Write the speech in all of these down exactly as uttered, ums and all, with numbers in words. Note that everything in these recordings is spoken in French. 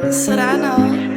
سرعنا.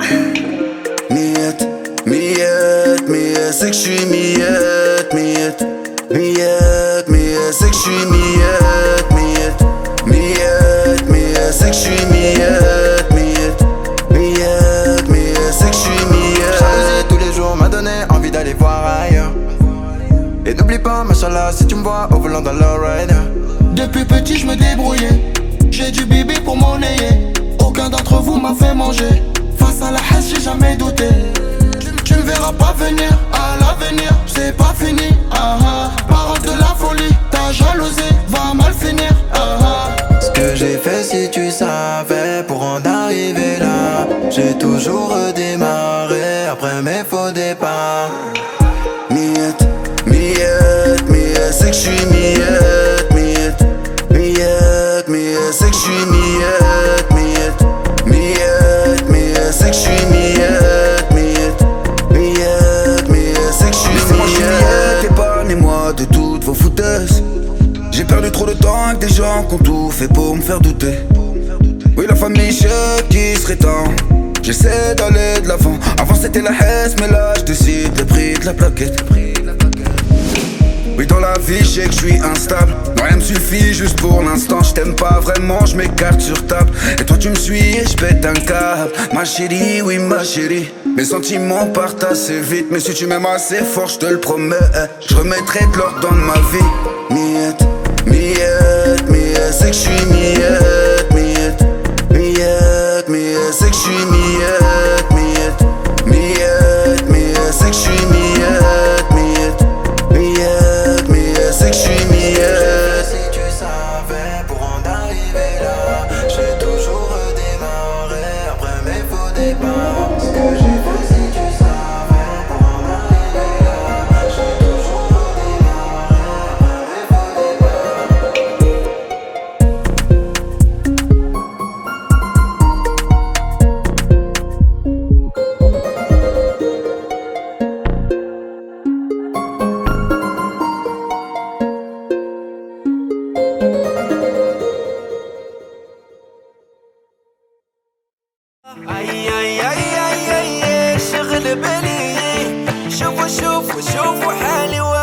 ميات ميات ميات c'est que j'suis miette miette miette miette c'est que j'suis miette miette miette miette c'est que j'suis miette miette miette miette c'est que j'suis miette. Jalousie tous les jours m'a donné envie d'aller voir ailleurs. Et n'oublie pas machallah si tu me vois au volant dans l'Rider. Depuis petit je me débrouillais, j'ai du bébé pour monnayer. Aucun d'entre vous m'a fait manger. Face à la haine j'ai jamais douté. Tu me verras pas venir, à l'avenir c'est pas fini. Ah ah, parole de la folie, ta jalousie va mal finir. Ah ah. Ce que j'ai fait si tu savais pour en arriver là. J'ai toujours redémarré après mes faux départs. Miette miette miette c'est que j'suis miette miette miette miette c'est que j'suis miette miette miette miette c'est que j'suis miette miette miette miette c'est que j'suis miette. Épargnez-moi de toutes vos foutaises. J'ai perdu trop de temps avec des gens qui ont tout fait pour me faire douter. Oui la famille je sais qu'il serait temps. J'essaie d'aller de l'avant. Avant c'était la haisse mais là je décide le prix de la plaquette. Oui dans la vie je sais que je suis instable. Non rien me suffit juste pour l'instant. Je t'aime pas vraiment, je m'écarte sur table. Et toi tu me suis et je pète un câble. Ma chérie, oui ma chérie. Mes sentiments partent assez vite. Mais si tu m'aimes assez fort je te le promets, je remettrai de l'ordre dans ma vie. Miette, miette, miette c'est que je suis miette, miette, miette, miette c'est que je suis miette, miette, miette, miette c'est que je suis miette, miette, miette, miette c'est que je suis miette. Si tu savais pour en arriver là. J'ai toujours redémarré après mes faux départs. Ce que j'ai fait si tu savais pour en arriver là. J'ai toujours redémarré après mes faux اي اي اي اي اي شغل بالي. شوفوا شوفوا شوفوا حالي.